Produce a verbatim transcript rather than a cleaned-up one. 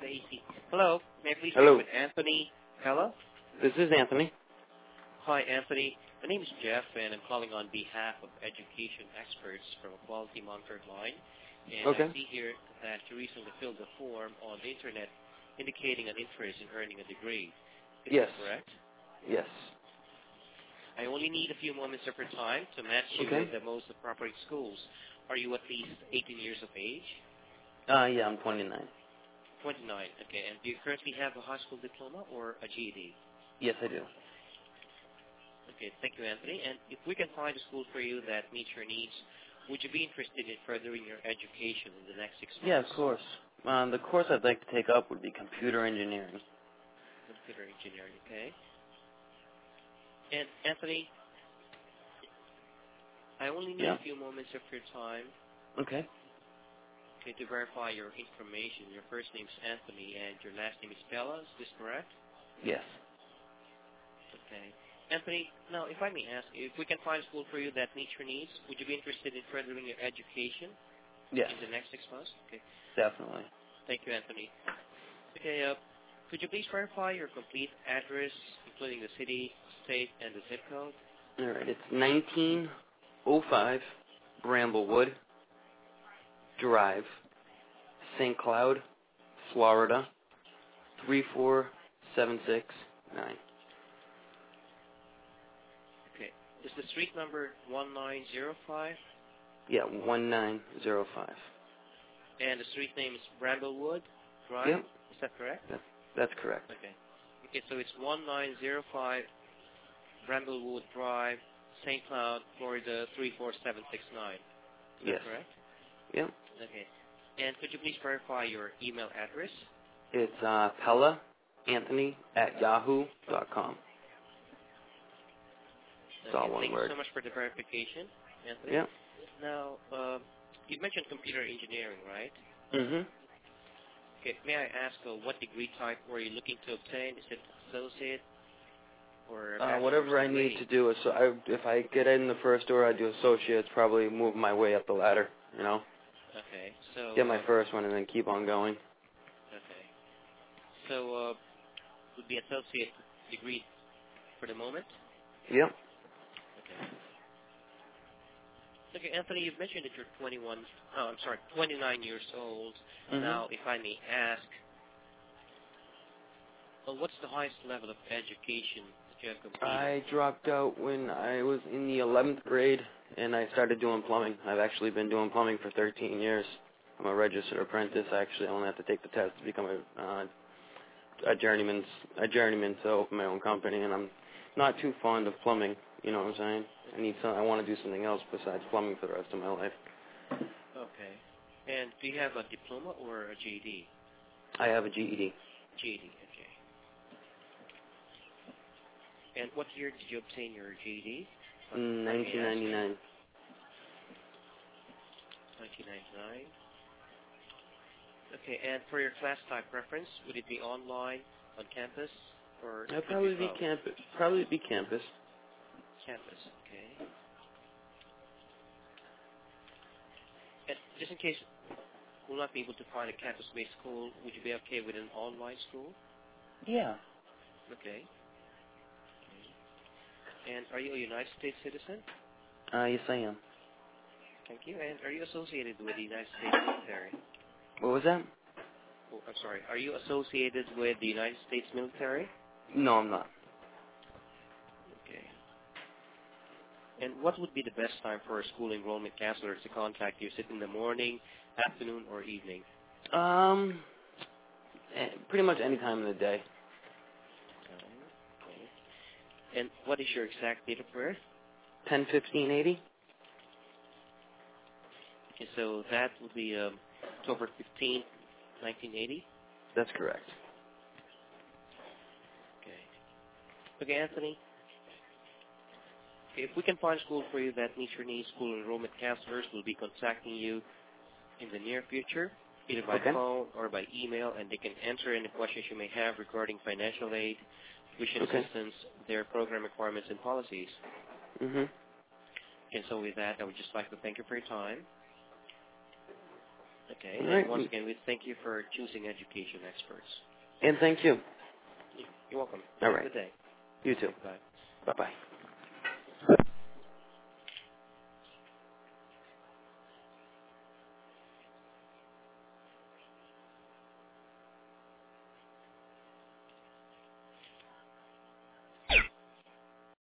I see. Hello, may I please Hello. speak with Anthony Pella? This is Anthony. Hi, Anthony. My name is Jeff, and I'm calling on behalf of education experts from a quality monitored line. And Okay. I see here that you recently filled a form on the internet indicating an interest in earning a degree. Is Yes. that correct? Yes. I only need a few moments of your time to match you Okay. with the most appropriate schools. Are you at least eighteen years of age? Uh, yeah, I'm twenty-nine. twenty-nine. Okay. And do you currently have a high school diploma or a G E D? Yes, I do. Okay, thank you, Anthony. And if we can find a school for you that meets your needs, would you be interested in furthering your education in the next six months? Yeah, of course. Um, the course I'd like to take up would be computer engineering. Computer engineering, okay. And Anthony, I only need Yeah. a few moments of your time, Okay. okay, to verify your information. Your first name is Anthony, and your last name is Pella. Is this correct? Yes. Okay. Anthony, now, if I may ask, if we can find a school for you that meets your needs, would you be interested in furthering your education Yes. in the next six months? Okay. Definitely. Thank you, Anthony. Okay, uh, could you please verify your complete address, including the city, state, and the zip code? All right. It's nineteen oh five Bramblewood Drive, Saint Cloud, Florida, three four seven six nine. Okay. Is the street number one nine zero five? Yeah, one nine zero five. And the street name is Bramblewood Drive? Yep. Is that correct? That, that's correct. Okay. Okay, so it's one nine zero five Bramblewood Drive, Saint Cloud, Florida three four seven six nine. Is Yes. that correct? Yep. Okay. And could you please verify your email address? It's uh, Pella Anthony at yahoo dot com. It's all Okay, one thank word. you so much for the verification, Anthony. Yeah. Now, uh, you mentioned computer engineering, right? Mhm. Okay, may I ask uh, what degree type were you looking to obtain? Is it associate or a Uh, bachelor's whatever I degree? need to do is, so I, if I get in the first door, I do associates. Probably move my way up the ladder. You know, Okay, so get my uh, first one and then keep on going. okay, so uh, would be associate degree for the moment. Yep. Okay. Okay, Anthony, you've mentioned that you're twenty-one. Oh, I'm sorry, twenty-nine years old. Mhm. Now, if I may ask, well, what's the highest level of education that you have completed? I dropped out when I was in the eleventh grade, and I started doing plumbing. I've actually been doing plumbing for thirteen years. I'm a registered apprentice. Actually, I only have to take the test to become a uh, a journeyman. A journeyman to open my own company, and I'm not too fond of plumbing. You know what I'm saying? I need some. I want to do something else besides plumbing for the rest of my life. Okay. And do you have a diploma or a G E D? I have a G E D. G E D, okay. And what year did you obtain your G E D? In nineteen ninety-nine. nineteen ninety-nine. Okay, and for your class type preference, would it be online, on campus, or I'd could probably be be both? campus. Probably be campus. Campus, okay. And just in case we'll not be able to find a campus-based school, would you be okay with an online school? Yeah. Okay. And are you a United States citizen? Uh, yes, I am. Thank you. And are you associated with the United States military? What was that? Oh, I'm sorry. Are you associated with the United States military? No, I'm not. Okay. And what would be the best time for a school enrollment counselor to contact you? Is it in the morning, afternoon, or evening? Um, eh, pretty much any time of the day. Okay. And what is your exact date of birth? Ten fifteen eighty. Okay, so that would be um, October fifteenth, nineteen eighty. That's correct. Okay. Okay, Anthony. Okay, if we can find a school for you that meets your needs, school enrollment counselors will be contacting you in the near future, either by Okay. phone or by email, and they can answer any questions you may have regarding financial aid, tuition Okay. assistance, their program requirements and policies. Mhm. And so with that, I would just like to thank you for your time. Okay. All And right. once again, we thank you for choosing Education Experts. And thank you. You're welcome. All Have right. a good day. You too. Bye. Bye-bye.